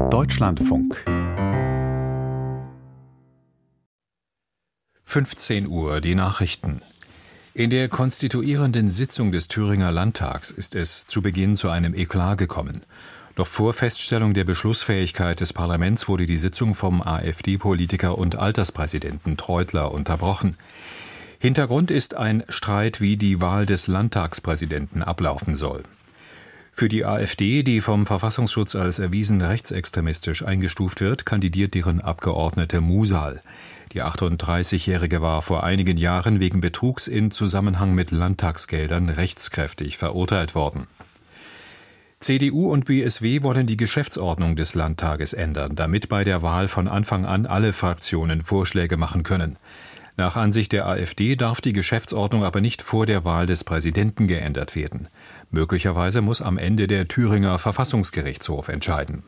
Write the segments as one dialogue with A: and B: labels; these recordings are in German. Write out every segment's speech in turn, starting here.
A: Deutschlandfunk
B: 15 Uhr, die Nachrichten. In der konstituierenden Sitzung des Thüringer Landtags ist es zu Beginn zu einem Eklat gekommen. Noch vor Feststellung der Beschlussfähigkeit des Parlaments wurde die Sitzung vom AfD-Politiker und Alterspräsidenten Treutler unterbrochen. Hintergrund ist ein Streit, wie die Wahl des Landtagspräsidenten ablaufen soll. Für die AfD, die vom Verfassungsschutz als erwiesen rechtsextremistisch eingestuft wird, kandidiert deren Abgeordnete Musal. Die 38-Jährige war vor einigen Jahren wegen Betrugs in Zusammenhang mit Landtagsgeldern rechtskräftig verurteilt worden. CDU und BSW wollen die Geschäftsordnung des Landtages ändern, damit bei der Wahl von Anfang an alle Fraktionen Vorschläge machen können. Nach Ansicht der AfD darf die Geschäftsordnung aber nicht vor der Wahl des Präsidenten geändert werden. Möglicherweise muss am Ende der Thüringer Verfassungsgerichtshof entscheiden.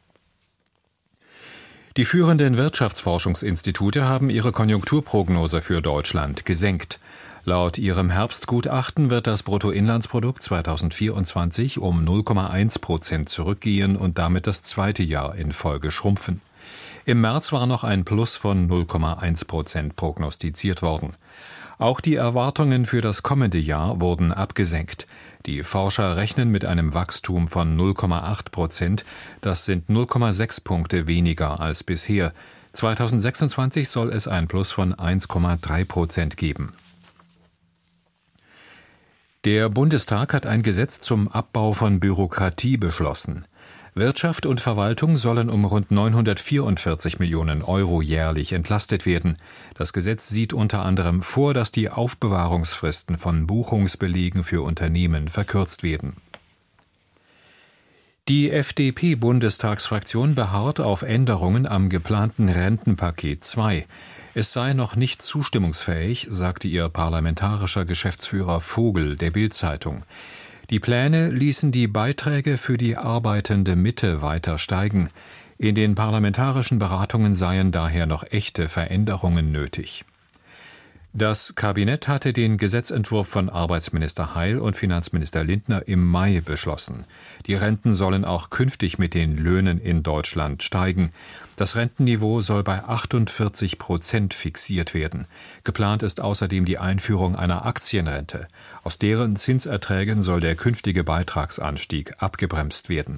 B: Die führenden Wirtschaftsforschungsinstitute haben ihre Konjunkturprognose für Deutschland gesenkt. Laut ihrem Herbstgutachten wird das Bruttoinlandsprodukt 2024 um 0,1% zurückgehen und damit das zweite Jahr in Folge schrumpfen. Im März war noch ein Plus von 0,1% prognostiziert worden. Auch die Erwartungen für das kommende Jahr wurden abgesenkt. Die Forscher rechnen mit einem Wachstum von 0,8%. Das sind 0,6 Punkte weniger als bisher. 2026 soll es ein Plus von 1,3% geben. Der Bundestag hat ein Gesetz zum Abbau von Bürokratie beschlossen. Wirtschaft und Verwaltung sollen um rund 944 Millionen Euro jährlich entlastet werden. Das Gesetz sieht unter anderem vor, dass die Aufbewahrungsfristen von Buchungsbelegen für Unternehmen verkürzt werden. Die FDP-Bundestagsfraktion beharrt auf Änderungen am geplanten Rentenpaket 2. Es sei noch nicht zustimmungsfähig, sagte ihr parlamentarischer Geschäftsführer Vogel der Bild-Zeitung. Die Pläne ließen die Beiträge für die arbeitende Mitte weiter steigen. In den parlamentarischen Beratungen seien daher noch echte Veränderungen nötig. Das Kabinett hatte den Gesetzentwurf von Arbeitsminister Heil und Finanzminister Lindner im Mai beschlossen. Die Renten sollen auch künftig mit den Löhnen in Deutschland steigen. Das Rentenniveau soll bei 48% fixiert werden. Geplant ist außerdem die Einführung einer Aktienrente. Aus deren Zinserträgen soll der künftige Beitragsanstieg abgebremst werden.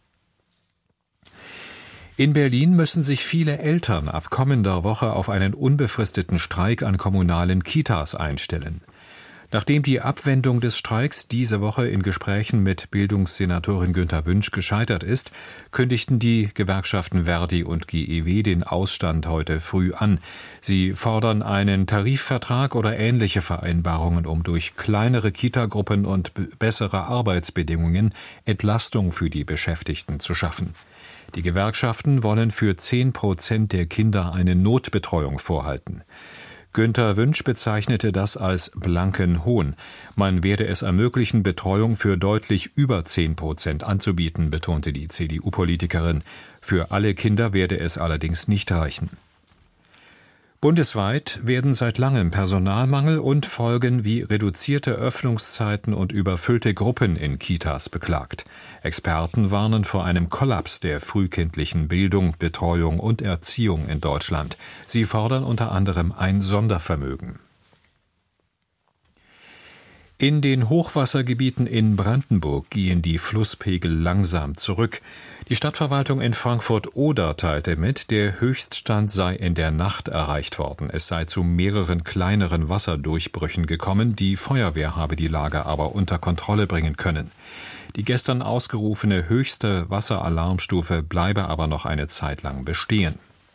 B: In Berlin müssen sich viele Eltern ab kommender Woche auf einen unbefristeten Streik an kommunalen Kitas einstellen. Nachdem die Abwendung des Streiks diese Woche in Gesprächen mit Bildungssenatorin Günther Wünsch gescheitert ist, kündigten die Gewerkschaften Verdi und GEW den Ausstand heute früh an. Sie fordern einen Tarifvertrag oder ähnliche Vereinbarungen, um durch kleinere Kitagruppen und bessere Arbeitsbedingungen Entlastung für die Beschäftigten zu schaffen. Die Gewerkschaften wollen für 10% der Kinder eine Notbetreuung vorhalten. Günther Wünsch bezeichnete das als blanken Hohn. Man werde es ermöglichen, Betreuung für deutlich über 10% anzubieten, betonte die CDU-Politikerin. Für alle Kinder werde es allerdings nicht reichen. Bundesweit werden seit langem Personalmangel und Folgen wie reduzierte Öffnungszeiten und überfüllte Gruppen in Kitas beklagt. Experten warnen vor einem Kollaps der frühkindlichen Bildung, Betreuung und Erziehung in Deutschland. Sie fordern unter anderem ein Sondervermögen. In den Hochwassergebieten in Brandenburg gehen die Flusspegel langsam zurück. Die Stadtverwaltung in Frankfurt-Oder teilte mit, der Höchststand sei in der Nacht erreicht worden. Es sei zu mehreren kleineren Wasserdurchbrüchen gekommen. Die Feuerwehr habe die Lage aber unter Kontrolle bringen können. Die gestern ausgerufene höchste Wasseralarmstufe bleibe aber noch eine Zeit lang bestehen.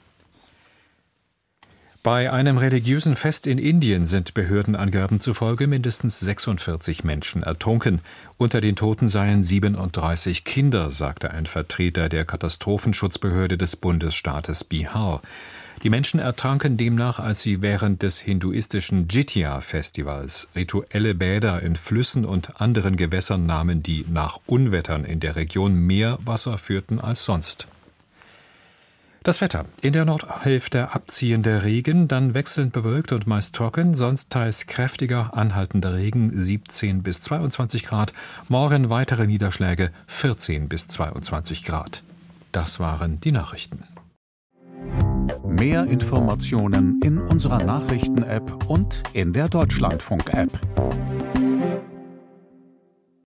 B: Bei einem religiösen Fest in Indien sind Behördenangaben zufolge mindestens 46 Menschen ertrunken. Unter den Toten seien 37 Kinder, sagte ein Vertreter der Katastrophenschutzbehörde des Bundesstaates Bihar. Die Menschen ertranken demnach, als sie während des hinduistischen Jitya-Festivals rituelle Bäder in Flüssen und anderen Gewässern nahmen, die nach Unwettern in der Region mehr Wasser führten als sonst. Das Wetter. In der Nordhälfte abziehender Regen, dann wechselnd bewölkt und meist trocken, sonst teils kräftiger anhaltender Regen 17 bis 22 Grad. Morgen weitere Niederschläge 14 bis 22 Grad. das waren die Nachrichten.
A: Mehr Informationen in unserer Nachrichten-App und in der Deutschlandfunk-App.